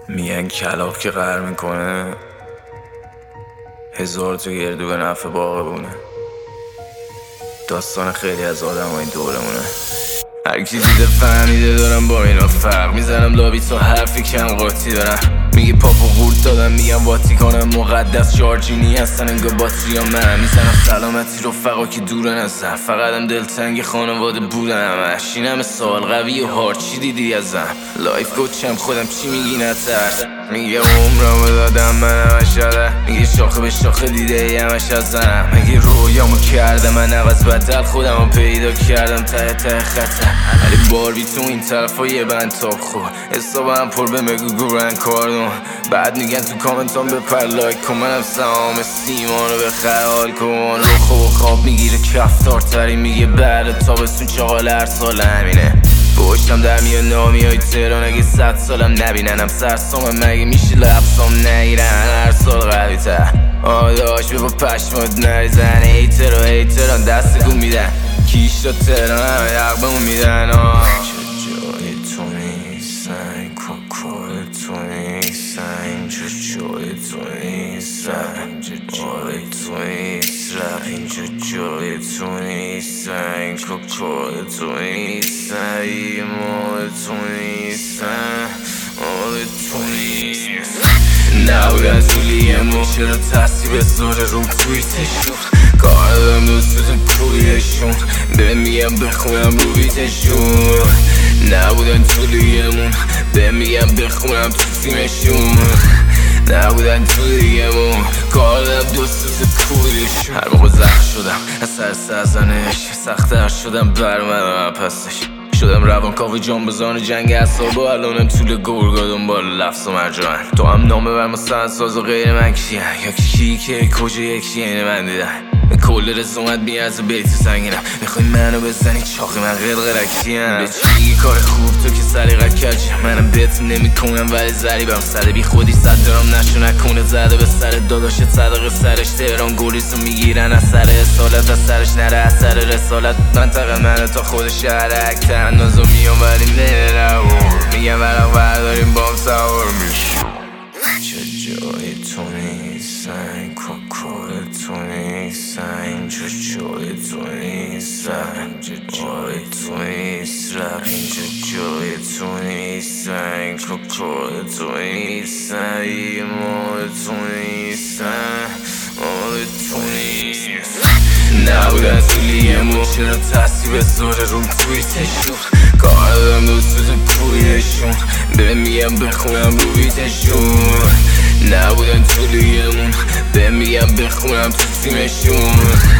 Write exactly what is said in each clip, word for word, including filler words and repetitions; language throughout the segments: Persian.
میگن کلاغ که قهر میکنه هزار تا گردو به نفع باغبونه. داستان خیلی از آدم ها این دورمونه. هرکی دیده فهمیده دارم با اینا فرق میزنم لابی تا حرفی کم قاطی دارم. میگه پاپو قورت دادم میگم واتی کنم مقدس جارجینی هستن انگار باتری ها من میزنم سلامتی رفقا که دورن ازم. فقطم دلتنگ خانواده بودم همش این همه سال قوی و هارد چی دیدی ازم. لایف کوچم خودم چی میگی نترس. میگه عمرمو دادم من همش یاده. میگه شاخه به شاخه دیده ای همش ازم. میگه رویامو کردم من عوض بدل خودمو پیدا کردم ته ته خطر. علی باربی تو این طرف ها یه بند تاب خور حسابم پر به مگو گورن کاردون. بعد میگن تو کامنت هم بپر لایک کن منم سهام سیمانو به خیال کن. رخ و خواب میگیره کفتار تری میگه بعد تابستون چاقال هر سال همینه. پشتم در میان نامی های تهران اگه صد سالم نبیننم سرسامم مگه میشه لبسام نگیرن هر سال قوی تر. آداش به با پشمات نریزن هیتر و هیتران دست گون میدن کیش را تهران همه یقبمون میدن. چه جای تو نیستن کوکوه تو نیستن اینجا جای تو نیستن جای تو نیست رپ اینجا جای تو نیستن کوکوه تو نیستن یه ماه تو نیستن آه تو نیست. نبودن تولی امون چرا تصیب بذاره رو تویتشون کار دادم دوستوزم پولیشون به میگم بخونم رو بیتشون. نبودن تولی امون به میگم بخونم تو فیلمشون. نبودن تولی امون کار دادم دوستوزم پولیشون. هر موقع زخم شدم از سر سرزنش سختر شدم برمدم پسش شدم روانکاو جانبازان جنگ اعصاب و الانم طول گرگا دنبال لفظ و مرجان. تو هم نامه بر ما سنساز و غیر من کیه یا کی که کجا یکی اینه من دیدن. کل رسومت میارزه بیت سنگینم میخوای منو بزنی چاقی من قلقلکیم. به چی کار خوب تو که سلیقت کج منم بهت نمیکنم ولی ضریبم سر بی خودی صد درام نشو نکنه زده به سر داداشت صدقه سرش تهران گوریسو میگیرن از سر اصالت از سرش نره از سر رسالت منطقه منه تا خود شهرک تنازو میام ولی نره میگم ورق برداریم بام سوار میشو. چه جای تو نیستن کوکوه تو نیستن اینجا جای تو نیستن جای تو نیست رپ اینجا جای تو نیستن کوکوه تو نیستن یه ماه تو نیستن آه تو نیست. نبودن تولی امون چرا تصیب بذاره رو تویتشون کار دادم دوستوزم پولیشون به میگم بخونم رو بیتشون. نبودن تولی امون به میگم بخونم تو فیلمشون.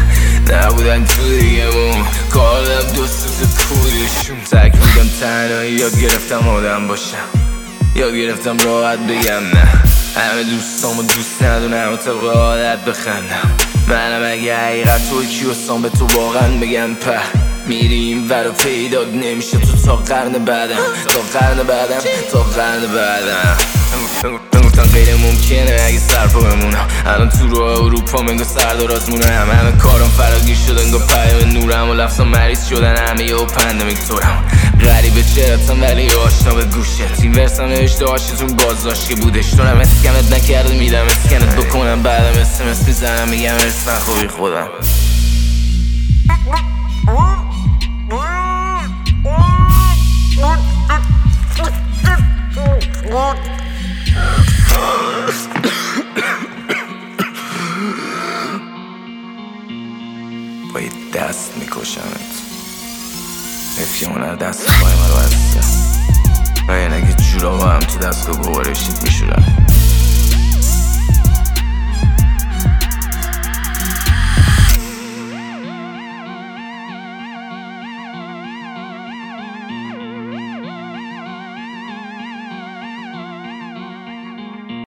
نبودن تولی امون کار دادم دوستوزم پولیشون. تک بودم تنهایی یاد گرفتم آدم باشم یاد گرفتم راحت بگم نه همه دوستامو دوست ندونم و طبق عادت بخندم. منم اگه حقیقت توی کیوستان به تو واقعا بگم په میریم ورا پیدا نمیشه تو تا قرن بعدم تا قرن بعدم تا قرن بعدم. بگفتن غیر ممکنه اگه سرپا بمونم الان تو رو اروپا منگو سرداراز مونم. همه کارم فراگیر شده انگاه پیام نورم و لفظم مریض شدن همه یه و پندمیک تورم. غریبه چرتم ولی آشنا به گوشت این ورسم نوشته هاشتون بازداشت که بودش تونم اسکنت نکرده میدم اسکنت بکنم بعدم اسمس میزنم میگم اسم خوبی خودم. با یه دست میکشمت افکمون هر دست پای من رو عزیزم و یه نگه جورا با هم تو دستگاه ببارشید میشورم.